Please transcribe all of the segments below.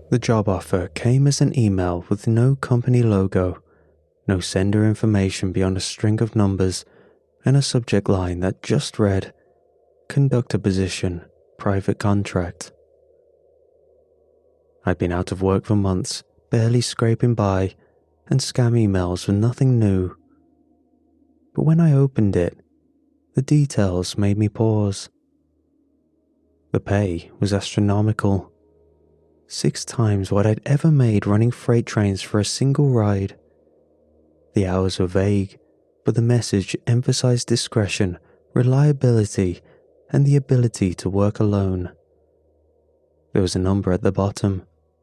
The job offer came as an email with no company logo, no sender information beyond a string of numbers, and a subject line that just read, "Conductor position, private contract." I'd been out of work for months, barely scraping by, and scam emails were nothing new. But when I opened it, the details made me pause. The pay was astronomical. 6 times what I'd ever made running freight trains for a single ride. The hours were vague, but the message emphasized discretion, reliability, and the ability to work alone. There was a number at the bottom.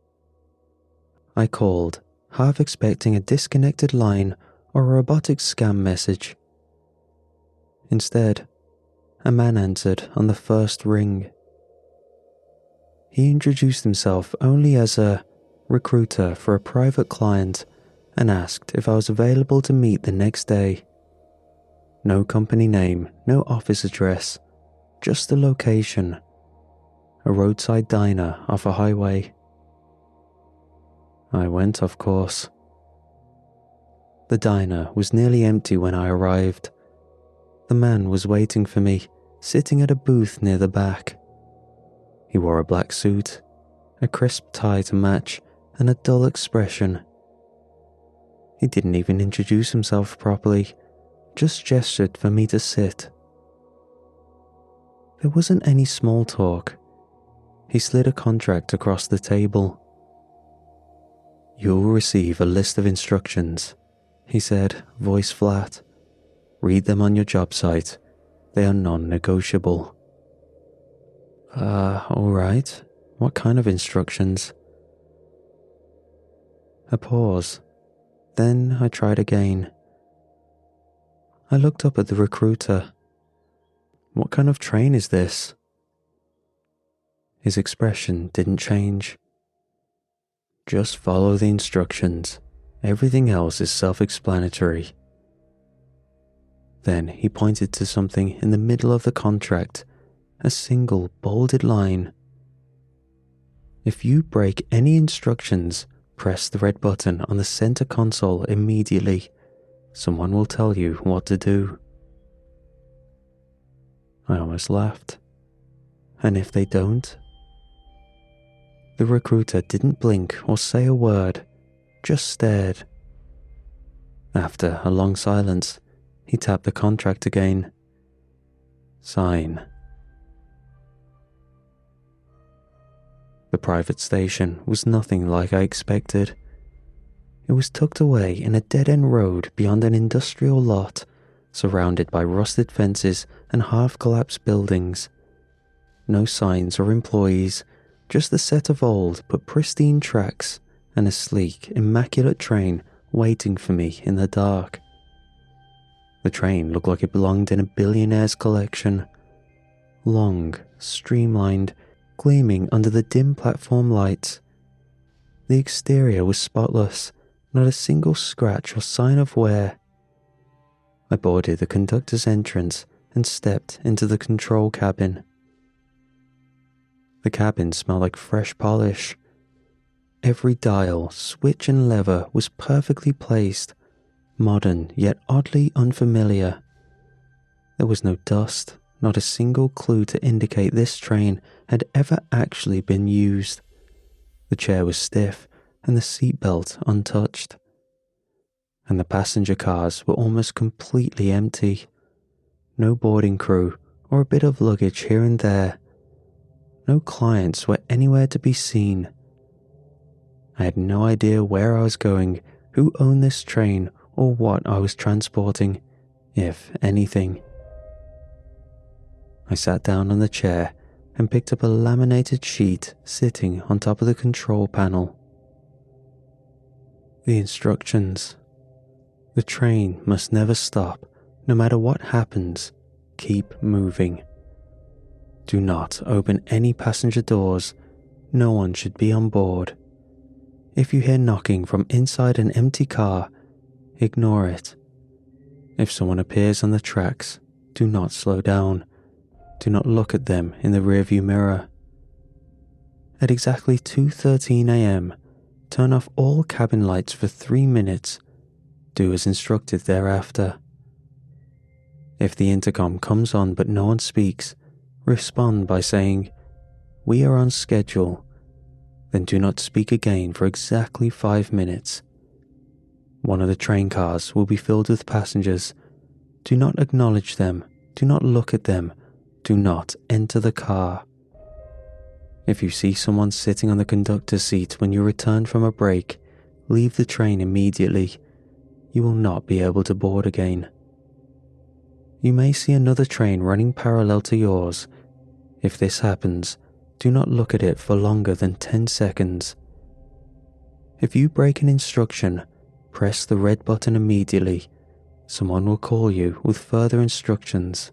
I called, half expecting a disconnected line or a robotic scam message. Instead, a man answered on the first ring. He introduced himself only as a recruiter for a private client and asked if I was available to meet the next day. No company name, no office address, just the location. A roadside diner off a highway. I went, of course. The diner was nearly empty when I arrived. The man was waiting for me, sitting at a booth near the back. He wore a black suit, a crisp tie to match, and a dull expression. He didn't even introduce himself properly, just gestured for me to sit. There wasn't any small talk. He slid a contract across the table. "You'll receive a list of instructions," he said, voice flat. "Read them on your job site. They are non-negotiable." All right. What kind of instructions?" A pause. Then I tried again. I looked up at the recruiter. "What kind of train is this?" His expression didn't change. "Just follow the instructions. Everything else is self-explanatory." Then he pointed to something in the middle of the contract, a single bolded line. "If you break any instructions, press the red button on the center console immediately. Someone will tell you what to do." I almost laughed. "And if they don't?" The recruiter didn't blink or say a word, just stared. After a long silence, he tapped the contract again. "Sign." The private station was nothing like I expected. It was tucked away in a dead-end road beyond an industrial lot, surrounded by rusted fences and half-collapsed buildings. No signs or employees, just the set of old but pristine tracks and a sleek, immaculate train waiting for me in the dark. The train looked like it belonged in a billionaire's collection. Long, streamlined, gleaming under the dim platform lights. The exterior was spotless, not a single scratch or sign of wear. I boarded the conductor's entrance and stepped into the control cabin. The cabin smelled like fresh polish. Every dial, switch and lever was perfectly placed, modern yet oddly unfamiliar. There was no dust, not a single clue to indicate this train had ever actually been used. The chair was stiff and the seatbelt untouched. And the passenger cars were almost completely empty. No boarding crew or a bit of luggage here and there. No clients were anywhere to be seen. I had no idea where I was going, who owned this train, or what I was transporting, if anything. I sat down on the chair and picked up a laminated sheet sitting on top of the control panel. The instructions. The train must never stop, no matter what happens. Keep moving. Do not open any passenger doors. No one should be on board. If you hear knocking from inside an empty car, ignore it. If someone appears on the tracks, do not slow down. Do not look at them in the rearview mirror. At exactly 2:13 a.m., turn off all cabin lights for 3 minutes. Do as instructed thereafter. If the intercom comes on but no one speaks, respond by saying, "We are on schedule." Then do not speak again for exactly 5 minutes. One of the train cars will be filled with passengers. Do not acknowledge them. Do not look at them. Do not enter the car. If you see someone sitting on the conductor's seat when you return from a break, leave the train immediately. You will not be able to board again. You may see another train running parallel to yours. If this happens, do not look at it for longer than 10 seconds. If you break an instruction, press the red button immediately. Someone will call you with further instructions.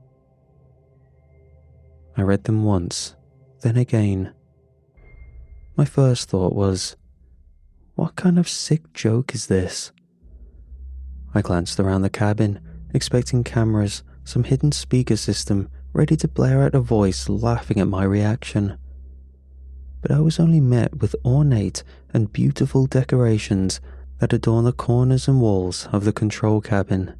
I read them once, then again. My first thought was, what kind of sick joke is this? I glanced around the cabin, expecting cameras, some hidden speaker system, ready to blare out a voice laughing at my reaction. But I was only met with ornate and beautiful decorations that adorn the corners and walls of the control cabin.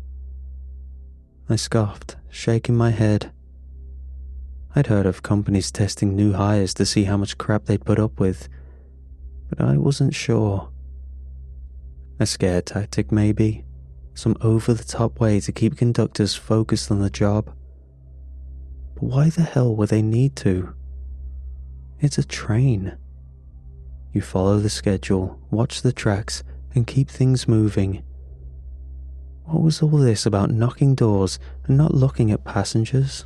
I scoffed, shaking my head. I'd heard of companies testing new hires to see how much crap they'd put up with, but I wasn't sure. A scare tactic maybe, some over-the-top way to keep conductors focused on the job. But why the hell would they need to? It's a train. You follow the schedule, watch the tracks, and keep things moving. What was all this about knocking doors and not looking at passengers?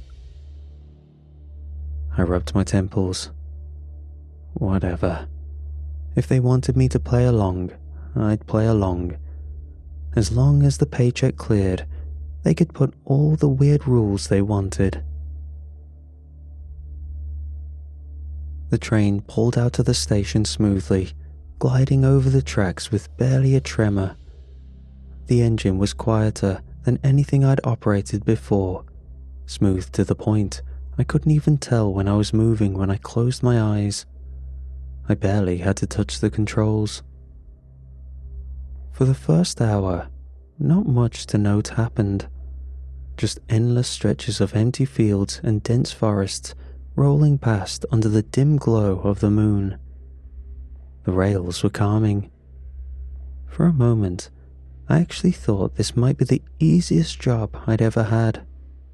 I rubbed my temples. Whatever. If they wanted me to play along, I'd play along. As long as the paycheck cleared, they could put all the weird rules they wanted. The train pulled out of the station smoothly, gliding over the tracks with barely a tremor. The engine was quieter than anything I'd operated before, smooth to the point I couldn't even tell when I was moving when I closed my eyes. I barely had to touch the controls. For the first hour, not much to note happened. Just endless stretches of empty fields and dense forests rolling past under the dim glow of the moon. The rails were calming. For a moment, I actually thought this might be the easiest job I'd ever had.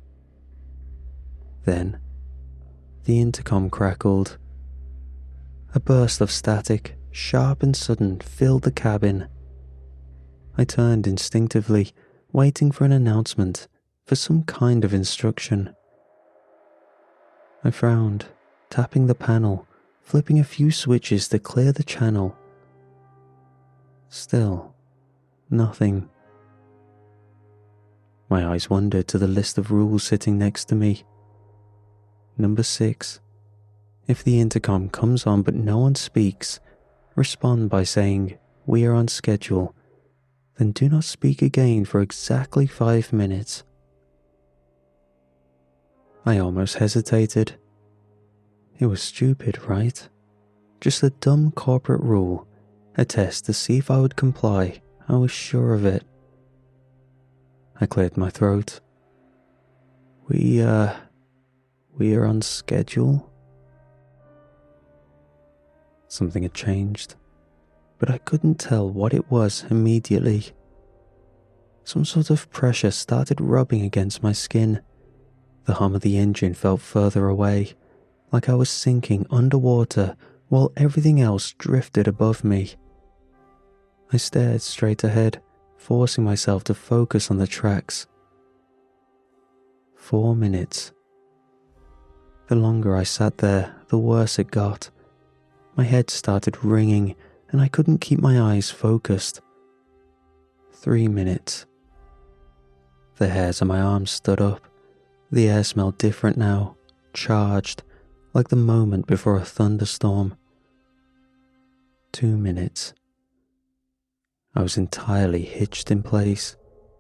Then, the intercom crackled. A burst of static, sharp and sudden, filled the cabin. I turned instinctively, waiting for an announcement, for some kind of instruction. I frowned, tapping the panel, flipping a few switches to clear the channel. Still, nothing. My eyes wandered to the list of rules sitting next to me. Number 6. If the intercom comes on but no one speaks, respond by saying, "We are on schedule." Then do not speak again for exactly 5 minutes. I almost hesitated. It was stupid, right? Just a dumb corporate rule, a test to see if I would comply. I was sure of it. I cleared my throat. We are on schedule? Something had changed, but I couldn't tell what it was immediately. Some sort of pressure started rubbing against my skin. The hum of the engine felt further away, like I was sinking underwater while everything else drifted above me. I stared straight ahead, forcing myself to focus on the tracks. 4 minutes. The longer I sat there, the worse it got. My head started ringing, and I couldn't keep my eyes focused. 3 minutes. The hairs on my arms stood up. The air smelled different now, charged, like the moment before a thunderstorm. 2 minutes. I was entirely hitched in place.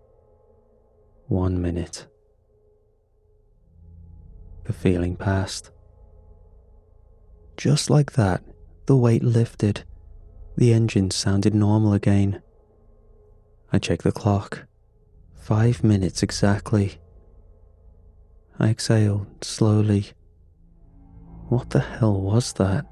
1 minute. The feeling passed. Just like that, the weight lifted. The engine sounded normal again. I checked the clock. 5 minutes exactly. I exhaled slowly. What the hell was that?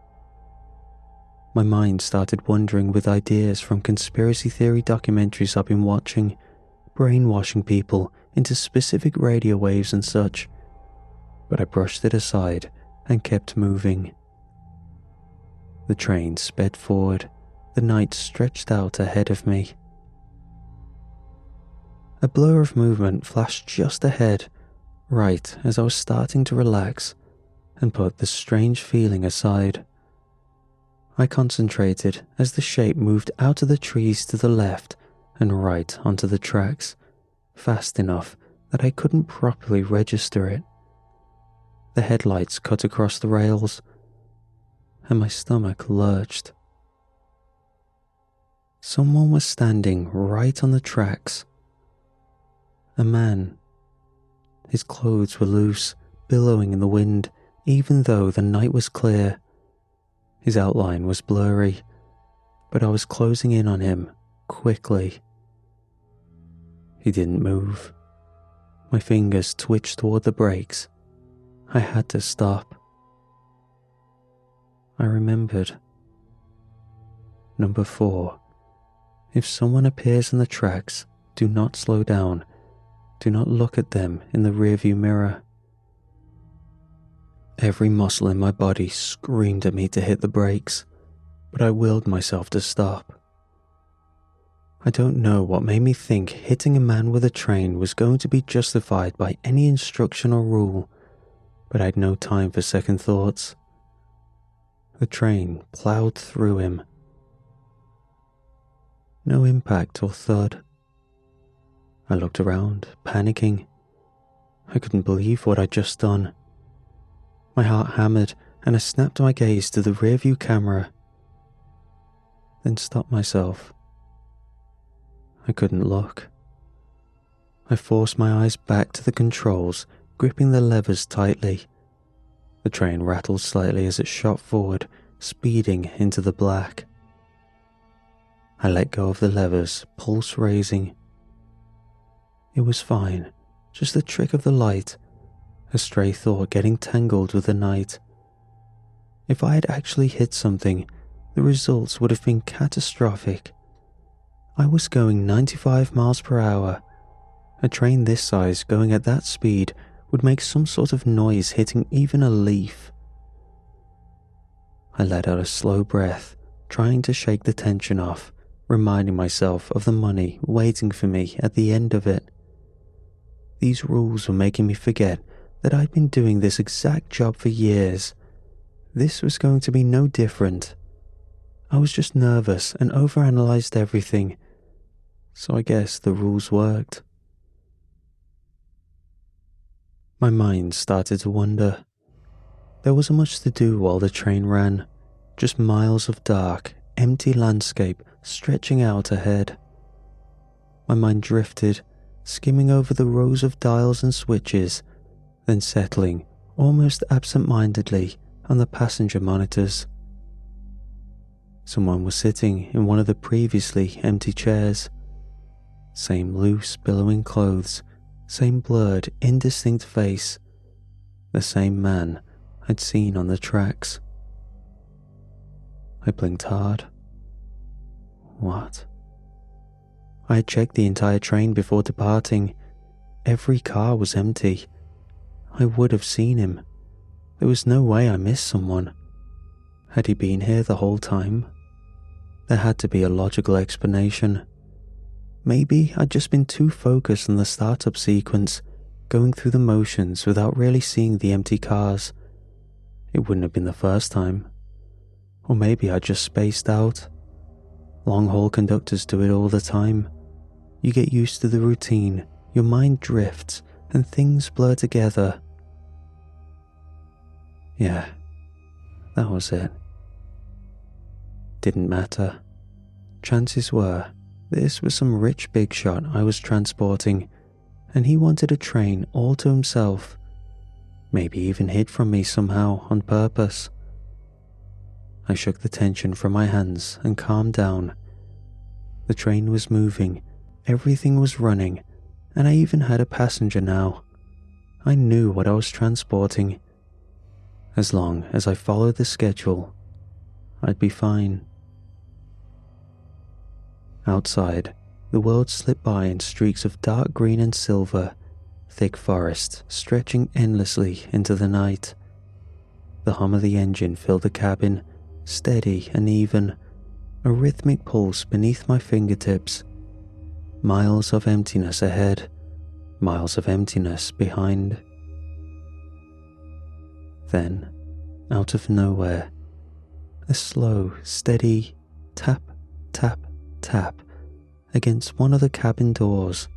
My mind started wandering with ideas from conspiracy theory documentaries I've been watching, brainwashing people into specific radio waves and such, but I brushed it aside and kept moving. The train sped forward, the night stretched out ahead of me. A blur of movement flashed just ahead, right as I was starting to relax and put the strange feeling aside. I concentrated as the shape moved out of the trees to the left and right onto the tracks, fast enough that I couldn't properly register it. The headlights cut across the rails, and my stomach lurched. Someone was standing right on the tracks. A man. His clothes were loose, billowing in the wind, even though the night was clear. His outline was blurry, but I was closing in on him quickly. He didn't move. My fingers twitched toward the brakes. I had to stop. I remembered. Number 4. If someone appears on the tracks, do not slow down. Do not look at them in the rearview mirror. Every muscle in my body screamed at me to hit the brakes, but I willed myself to stop. I don't know what made me think hitting a man with a train was going to be justified by any instruction or rule, but I had no time for second thoughts. The train plowed through him. No impact or thud. I looked around, panicking. I couldn't believe what I'd just done. My heart hammered, and I snapped my gaze to the rearview camera, then stopped myself. I couldn't look. I forced my eyes back to the controls, gripping the levers tightly. The train rattled slightly as it shot forward, speeding into the black. I let go of the levers, pulse raising. It was fine, just the trick of the light, a stray thought getting tangled with the night. If I had actually hit something, the results would have been catastrophic. I was going 95 miles per hour. A train this size going at that speed would make some sort of noise hitting even a leaf. I let out a slow breath, trying to shake the tension off, reminding myself of the money waiting for me at the end of it. These rules were making me forget that I'd been doing this exact job for years. This was going to be no different. I was just nervous and overanalyzed everything, so I guess the rules worked. My mind started to wander. There wasn't much to do while the train ran, just miles of dark, empty landscape stretching out ahead. My mind drifted, skimming over the rows of dials and switches, then settling, almost absent-mindedly, on the passenger monitors. Someone was sitting in one of the previously empty chairs. Same loose, billowing clothes, same blurred, indistinct face, the same man I'd seen on the tracks. I blinked hard. What? I had checked the entire train before departing. Every car was empty. I would have seen him. There was no way I missed someone. Had he been here the whole time? There had to be a logical explanation. Maybe I'd just been too focused on the startup sequence, going through the motions without really seeing the empty cars. It wouldn't have been the first time. Or maybe I just spaced out. Long-haul conductors do it all the time. You get used to the routine, your mind drifts, and things blur together. Yeah, that was it. Didn't matter. Chances were, this was some rich big shot I was transporting, and he wanted a train all to himself, maybe even hid from me somehow on purpose. I shook the tension from my hands and calmed down. The train was moving, everything was running, and I even had a passenger now. I knew what I was transporting. As long as I followed the schedule, I'd be fine. Outside, the world slipped by in streaks of dark green and silver, thick forest stretching endlessly into the night. The hum of the engine filled the cabin, steady and even, a rhythmic pulse beneath my fingertips. Miles of emptiness ahead, miles of emptiness behind. Then, out of nowhere, a slow, steady tap, tap, tap against one of the cabin doors.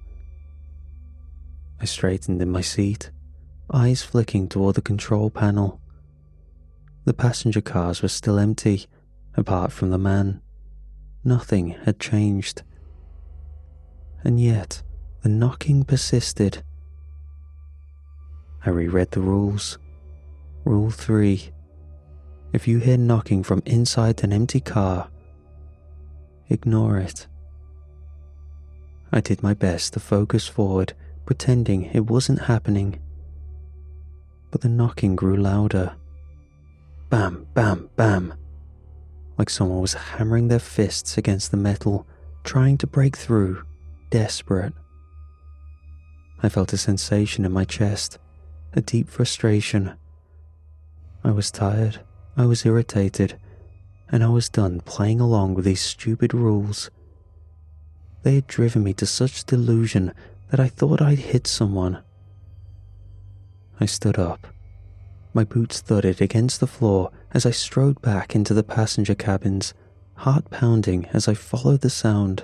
I straightened in my seat, eyes flicking toward the control panel. The passenger cars were still empty, apart from the man. Nothing had changed. And yet, the knocking persisted. I reread the rules. Rule 3. If you hear knocking from inside an empty car, ignore it. I did my best to focus forward, pretending it wasn't happening. But the knocking grew louder. Bam, bam, bam. Like someone was hammering their fists against the metal, trying to break through, desperate. I felt a sensation in my chest, a deep frustration. I was tired, I was irritated, and I was done playing along with these stupid rules. They had driven me to such delusion that I thought I'd hit someone. I stood up. My boots thudded against the floor as I strode back into the passenger cabins, heart pounding as I followed the sound.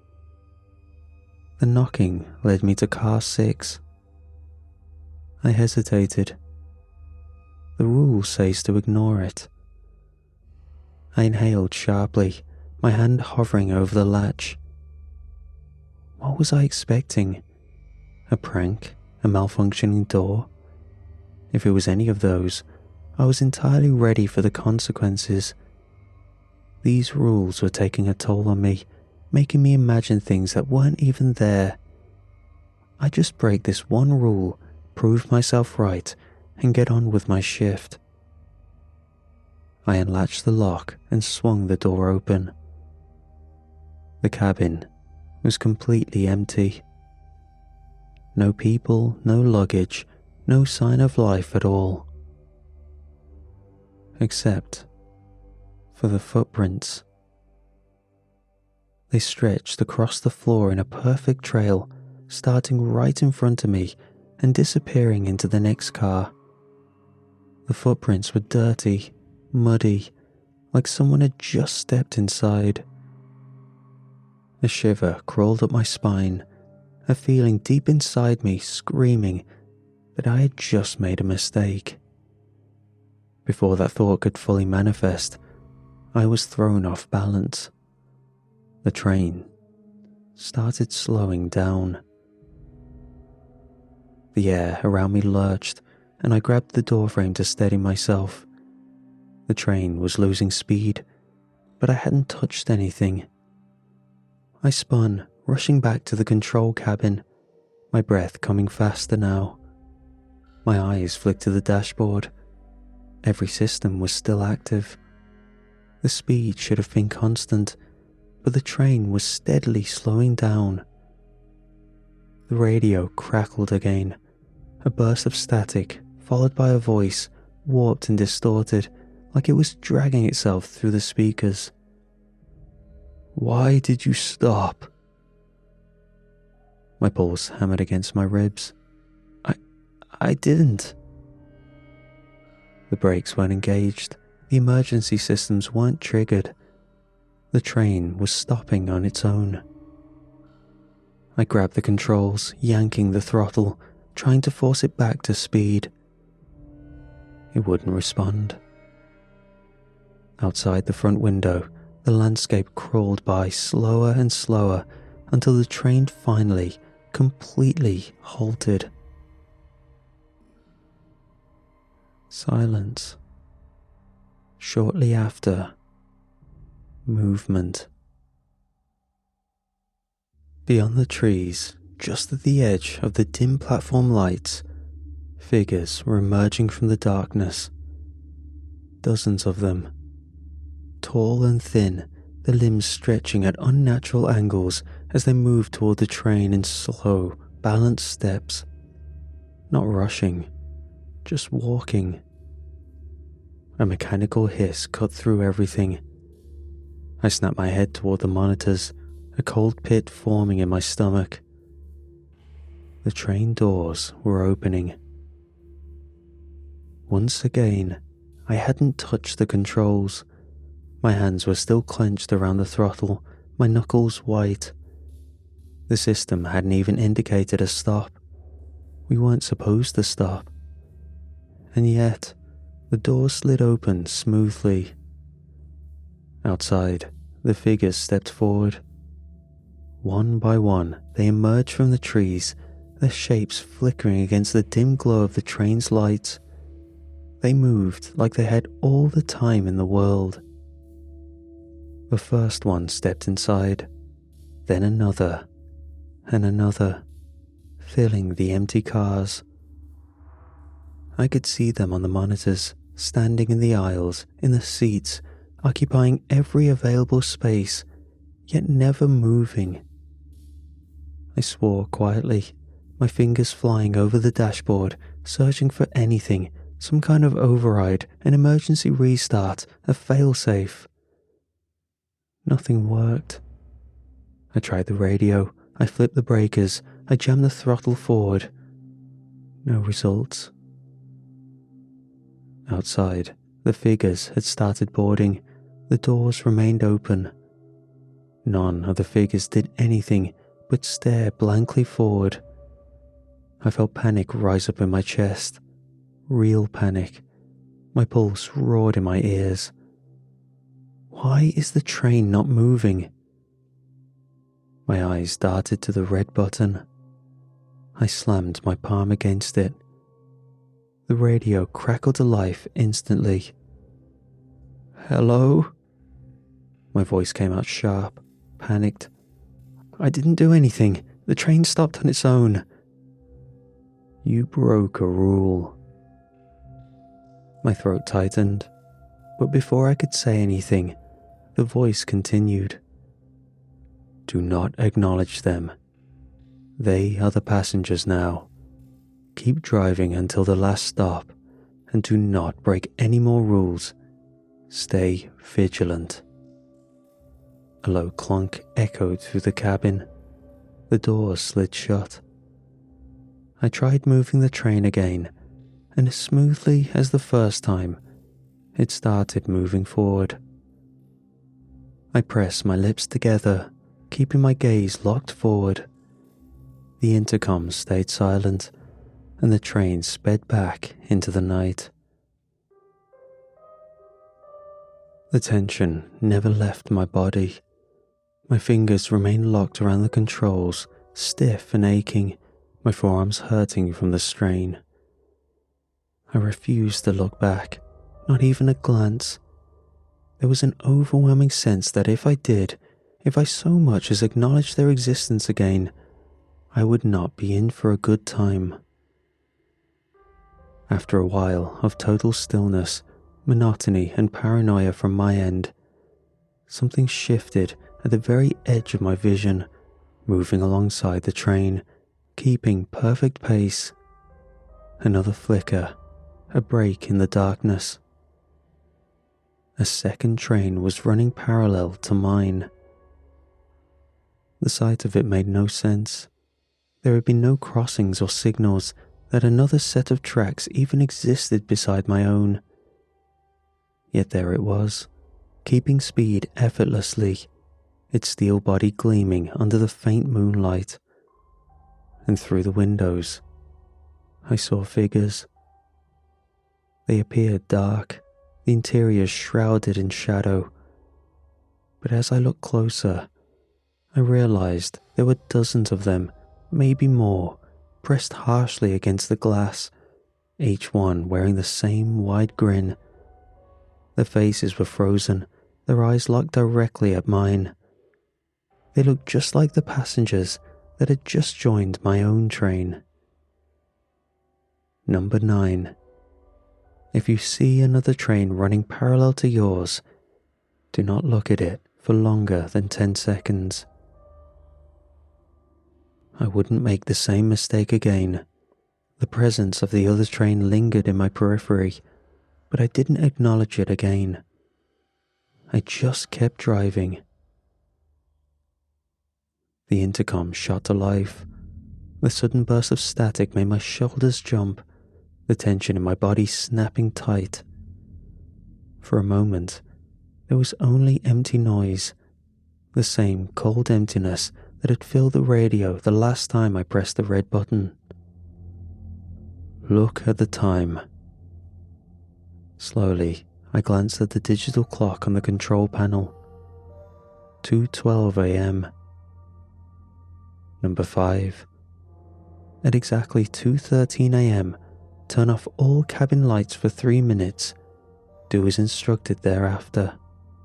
The knocking led me to car 6. I hesitated. The rule says to ignore it. I inhaled sharply, my hand hovering over the latch. What was I expecting? A prank? A malfunctioning door? If it was any of those, I was entirely ready for the consequences. These rules were taking a toll on me, making me imagine things that weren't even there. I just break this one rule, prove myself right, and get on with my shift. I unlatched the lock and swung the door open. The cabin was completely empty. No people, no luggage, no sign of life at all. Except for the footprints. They stretched across the floor in a perfect trail, starting right in front of me and disappearing into the next car. The footprints were dirty, muddy, like someone had just stepped inside. A shiver crawled up my spine, a feeling deep inside me screaming that I had just made a mistake. Before that thought could fully manifest, I was thrown off balance. The train started slowing down. The air around me lurched, and I grabbed the doorframe to steady myself. The train was losing speed, but I hadn't touched anything. I spun, rushing back to the control cabin, my breath coming faster now. My eyes flicked to the dashboard. Every system was still active. The speed should have been constant, but the train was steadily slowing down. The radio crackled again, a burst of static followed by a voice, warped and distorted, like it was dragging itself through the speakers. "Why did you stop?" My pulse hammered against my ribs. I didn't. The brakes weren't engaged, the emergency systems weren't triggered. The train was stopping on its own. I grabbed the controls, yanking the throttle, trying to force it back to speed. It wouldn't respond. Outside the front window, the landscape crawled by slower and slower until the train finally, completely halted. Silence. Shortly after, movement. Beyond the trees, just at the edge of the dim platform lights, figures were emerging from the darkness. Dozens of them. Tall and thin, the limbs stretching at unnatural angles as they moved toward the train in slow, balanced steps. Not rushing, just walking. A mechanical hiss cut through everything. I snapped my head toward the monitors, a cold pit forming in my stomach. The train doors were opening. Once again, I hadn't touched the controls. My hands were still clenched around the throttle, my knuckles white. The system hadn't even indicated a stop. We weren't supposed to stop. And yet, the door slid open smoothly. Outside, the figures stepped forward. One by one, they emerged from the trees, their shapes flickering against the dim glow of the train's lights. They moved like they had all the time in the world. The first one stepped inside, then another, and another, filling the empty cars. I could see them on the monitors, standing in the aisles, in the seats, occupying every available space, yet never moving. I swore quietly, my fingers flying over the dashboard, searching for anything, some kind of override, an emergency restart, a failsafe. Nothing worked. I tried the radio, I flipped the breakers, I jammed the throttle forward. No results. Outside, the figures had started boarding. The doors remained open. None of the figures did anything but stare blankly forward. I felt panic rise up in my chest. Real panic. My pulse roared in my ears. Why is the train not moving? My eyes darted to the red button. I slammed my palm against it. The radio crackled to life instantly. "Hello?" My voice came out sharp, panicked. "I didn't do anything. The train stopped on its own." "You broke a rule." My throat tightened, but before I could say anything, the voice continued. "Do not acknowledge them. They are the passengers now. Keep driving until the last stop, and do not break any more rules. Stay vigilant." A low clunk echoed through the cabin. The doors slid shut. I tried moving the train again, and as smoothly as the first time, it started moving forward. I pressed my lips together, keeping my gaze locked forward. The intercom stayed silent, and the train sped back into the night. The tension never left my body. My fingers remained locked around the controls, stiff and aching, my forearms hurting from the strain. I refused to look back, not even a glance. There was an overwhelming sense that if I did, if I so much as acknowledged their existence again, I would not be in for a good time. After a while of total stillness, monotony and paranoia from my end, something shifted at the very edge of my vision, moving alongside the train, keeping perfect pace. Another flicker, a break in the darkness. A second train was running parallel to mine. The sight of it made no sense. There had been no crossings or signals that another set of tracks even existed beside my own. Yet there it was, keeping speed effortlessly, its steel body gleaming under the faint moonlight. And through the windows, I saw figures. They appeared dark, the interior shrouded in shadow. But as I looked closer, I realized there were dozens of them, maybe more, pressed harshly against the glass, each one wearing the same wide grin. Their faces were frozen, their eyes locked directly at mine. They looked just like the passengers that had just joined my own train. Number 9. If you see another train running parallel to yours, do not look at it for longer than 10 seconds. I wouldn't make the same mistake again. The presence of the other train lingered in my periphery, but I didn't acknowledge it again. I just kept driving. The intercom shot to life. The sudden burst of static made my shoulders jump, the tension in my body snapping tight. For a moment, there was only empty noise, the same cold emptiness that had filled the radio the last time I pressed the red button. Look at the time. Slowly, I glanced at the digital clock on the control panel. 2:12 a.m. Number 5. At exactly 2:13 a.m., turn off all cabin lights for 3 minutes. Do as instructed thereafter.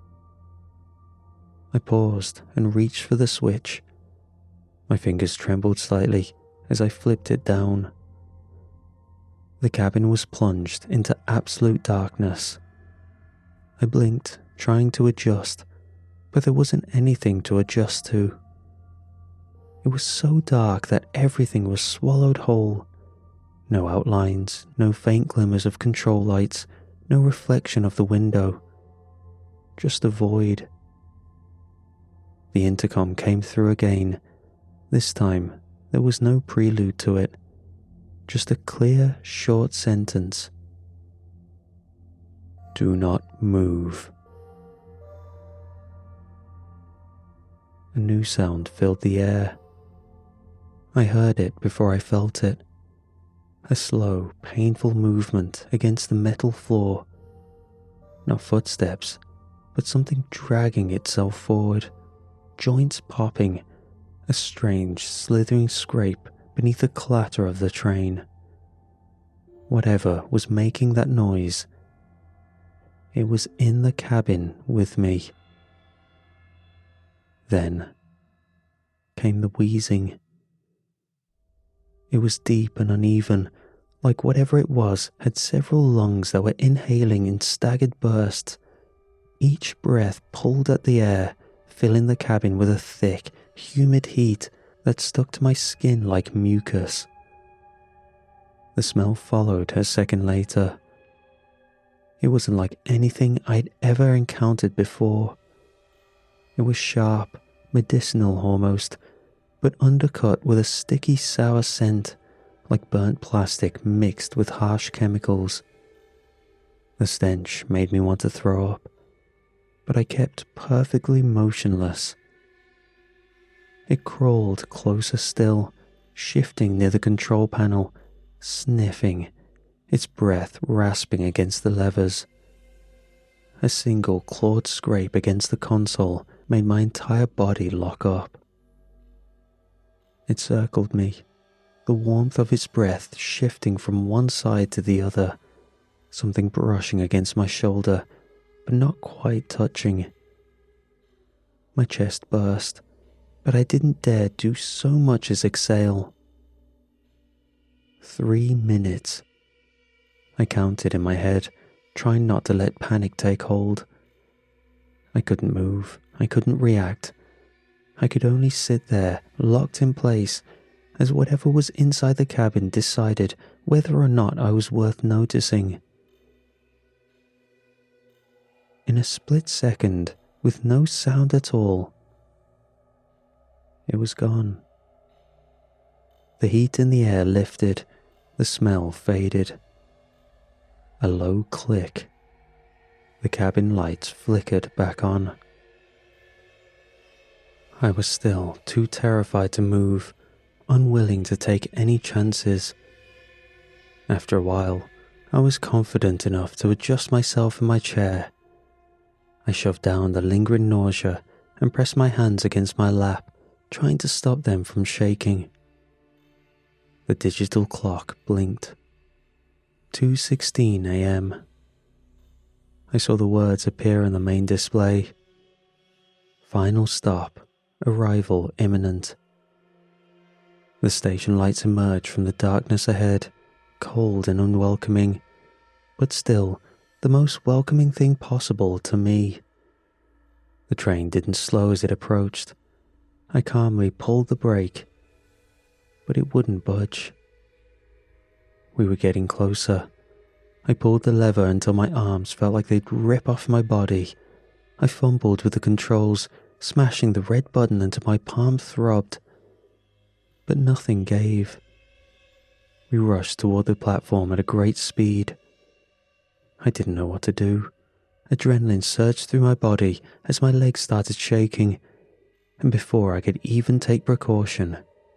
I paused and reached for the switch. My fingers trembled slightly as I flipped it down. The cabin was plunged into absolute darkness. I blinked, trying to adjust, but there wasn't anything to adjust to. It was so dark that everything was swallowed whole. No outlines, no faint glimmers of control lights, no reflection of the window. Just a void. The intercom came through again. This time, there was no prelude to it. Just a clear, short sentence. Do not move. A new sound filled the air. I heard it before I felt it. A slow, painful movement against the metal floor. Not footsteps, but something dragging itself forward, joints popping, a strange, slithering scrape beneath the clatter of the train. Whatever was making that noise, it was in the cabin with me. Then came the wheezing. It was deep and uneven, like whatever it was had several lungs that were inhaling in staggered bursts. Each breath pulled at the air, filling the cabin with a thick, humid heat that stuck to my skin like mucus. The smell followed a second later. It wasn't like anything I'd ever encountered before. It was sharp, medicinal almost, but undercut with a sticky sour scent, like burnt plastic mixed with harsh chemicals. The stench made me want to throw up, but I kept perfectly motionless. It crawled closer still, shifting near the control panel, sniffing, its breath rasping against the levers. A single clawed scrape against the console made my entire body lock up. It circled me, the warmth of its breath shifting from one side to the other, something brushing against my shoulder, but not quite touching. My chest burst, but I didn't dare do so much as exhale. 3 minutes. I counted in my head, trying not to let panic take hold. I couldn't move, I couldn't react. I could only sit there, locked in place, as whatever was inside the cabin decided whether or not I was worth noticing. In a split second, with no sound at all, it was gone. The heat in the air lifted, the smell faded. A low click. The cabin lights flickered back on. I was still too terrified to move, unwilling to take any chances. After a while, I was confident enough to adjust myself in my chair. I shoved down the lingering nausea and pressed my hands against my lap, trying to stop them from shaking. The digital clock blinked. 2:16 a.m. I saw the words appear on the main display. Final stop. Arrival imminent. The station lights emerged from the darkness ahead, cold and unwelcoming, but still the most welcoming thing possible to me. The train didn't slow as it approached. I calmly pulled the brake, but it wouldn't budge. We were getting closer. I pulled the lever until my arms felt like they'd rip off my body. I fumbled with the controls, smashing the red button until my palm throbbed. But nothing gave. We rushed toward the platform at a great speed. I didn't know what to do. Adrenaline surged through my body as my legs started shaking, and before I could even take precaution,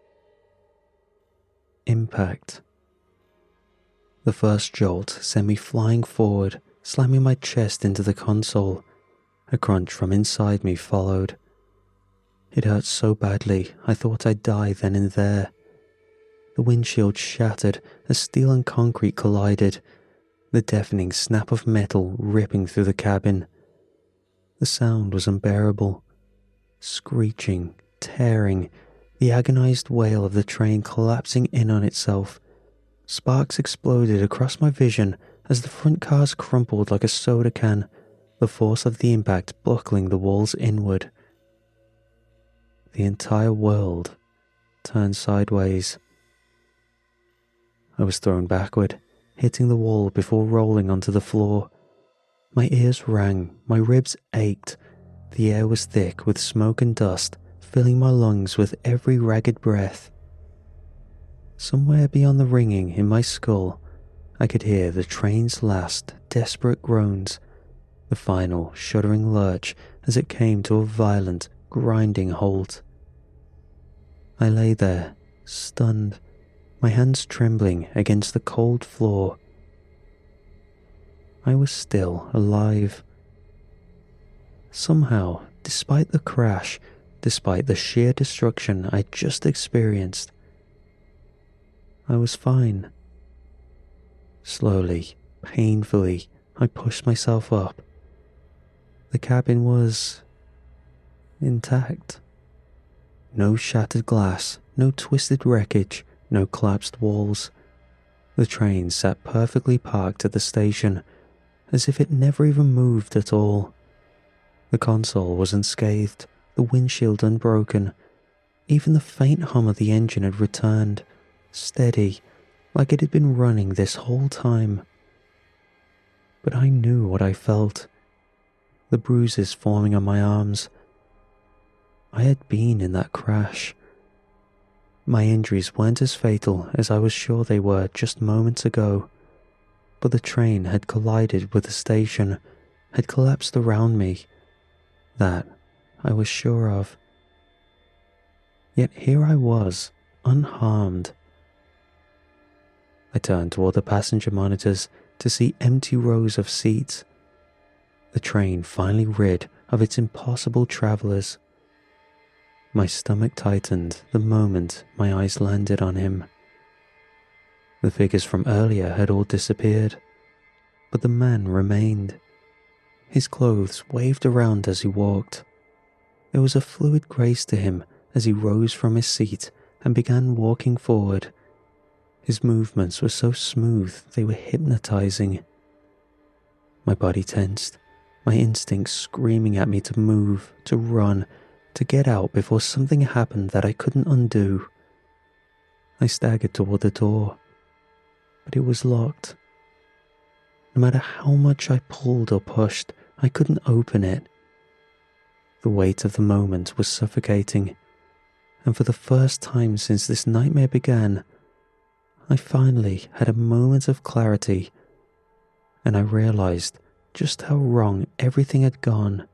impact. The first jolt sent me flying forward, slamming my chest into the console. A crunch from inside me followed. It hurt so badly I thought I'd die then and there. The windshield shattered as steel and concrete collided, the deafening snap of metal ripping through the cabin. The sound was unbearable. Screeching, tearing, the agonized wail of the train collapsing in on itself. Sparks exploded across my vision as the front cars crumpled like a soda can, the force of the impact buckling the walls inward. The entire world turned sideways. I was thrown backward, hitting the wall before rolling onto the floor. My ears rang, my ribs ached. The air was thick with smoke and dust, filling my lungs with every ragged breath. Somewhere beyond the ringing in my skull, I could hear the train's last desperate groans, the final shuddering lurch as it came to a violent, grinding halt. I lay there, stunned, my hands trembling against the cold floor. I was still alive. Somehow, despite the crash, despite the sheer destruction I'd just experienced, I was fine. Slowly, painfully, I pushed myself up. The cabin was intact. No shattered glass, no twisted wreckage, no collapsed walls. The train sat perfectly parked at the station, as if it never even moved at all. The console was unscathed, the windshield unbroken. Even the faint hum of the engine had returned, steady, like it had been running this whole time. But I knew what I felt. The bruises forming on my arms. I had been in that crash. My injuries weren't as fatal as I was sure they were just moments ago, but the train had collided with the station, had collapsed around me. That I was sure of. Yet here I was, unharmed. I turned toward the passenger monitors to see empty rows of seats. The train finally rid of its impossible travelers. My stomach tightened the moment my eyes landed on him. The figures from earlier had all disappeared, but the man remained. His clothes waved around as he walked. There was a fluid grace to him as he rose from his seat and began walking forward. His movements were so smooth they were hypnotizing. My body tensed, my instincts screaming at me to move, to run, to get out before something happened that I couldn't undo. I staggered toward the door, but it was locked. No matter how much I pulled or pushed, I couldn't open it. The weight of the moment was suffocating, and for the first time since this nightmare began, I finally had a moment of clarity, and I realized just how wrong everything had gone.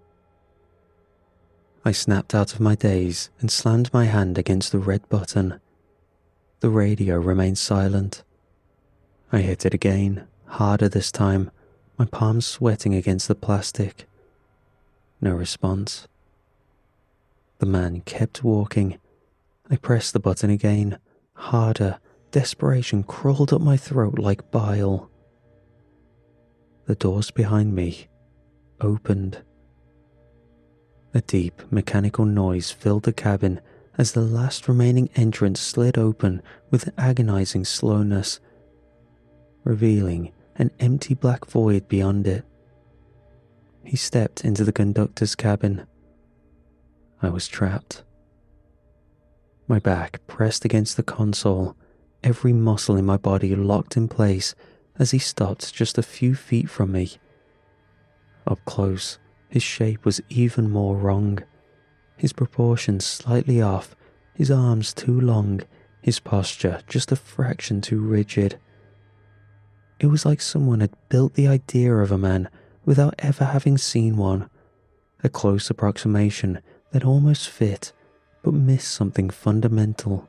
I snapped out of my daze and slammed my hand against the red button. The radio remained silent. I hit it again, harder this time, my palms sweating against the plastic. No response. The man kept walking. I pressed the button again, harder. Desperation crawled up my throat like bile. the doors behind me opened. A deep mechanical noise filled the cabin as the last remaining entrance slid open with agonizing slowness, revealing an empty black void beyond it. He stepped into the conductor's cabin. I was trapped. My back pressed against the console, every muscle in my body locked in place as he stopped just a few feet from me. Up close, his shape was even more wrong. His proportions slightly off, his arms too long, his posture just a fraction too rigid. It was like someone had built the idea of a man without ever having seen one, a close approximation that almost fit but missed something fundamental.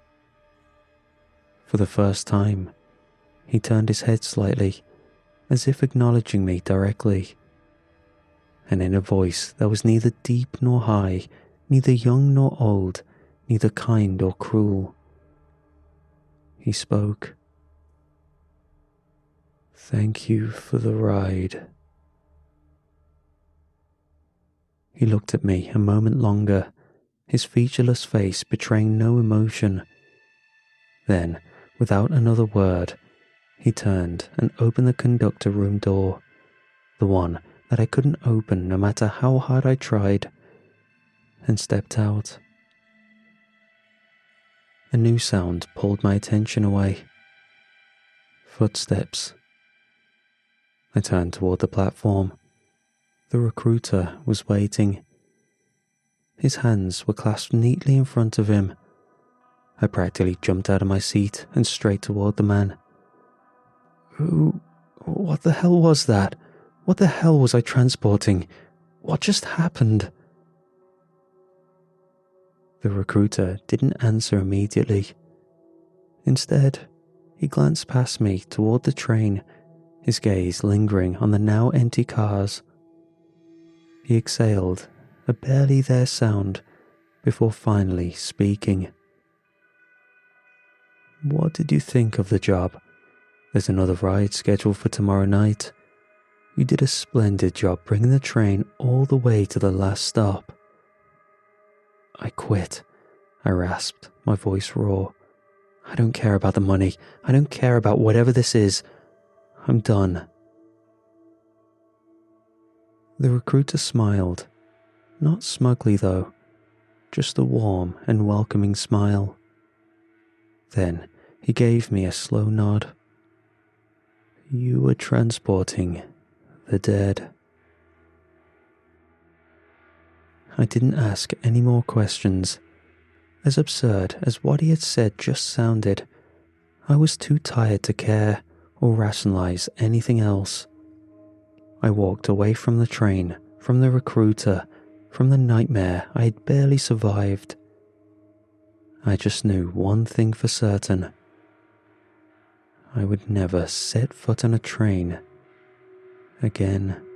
For the first time, he turned his head slightly, as if acknowledging me directly. And in a voice that was neither deep nor high, neither young nor old, neither kind or cruel, he spoke. "Thank you for the ride." He looked at me a moment longer, his featureless face betraying no emotion. Then, without another word, he turned and opened the conductor room door, the one that I couldn't open no matter how hard I tried, and stepped out. A new sound pulled my attention away. Footsteps. I turned toward the platform. The recruiter was waiting. His hands were clasped neatly in front of him. I practically jumped out of my seat and straight toward the man. What the hell was that? What the hell was I transporting? What just happened? The recruiter didn't answer immediately. Instead, he glanced past me toward the train, his gaze lingering on the now empty cars. He exhaled a barely there sound before finally speaking. "What did you think of the job? There's another ride scheduled for tomorrow night. You did a splendid job bringing the train all the way to the last stop." "I quit," I rasped, my voice raw. "I don't care about the money. I don't care about whatever this is. I'm done." The recruiter smiled, not smugly though, just a warm and welcoming smile. Then he gave me a slow nod. "You were transporting the dead." I didn't ask any more questions. As absurd as what he had said just sounded, I was too tired to care or rationalize anything else. I walked away from the train, from the recruiter, from the nightmare I had barely survived. I just knew one thing for certain. I would never set foot on a train again.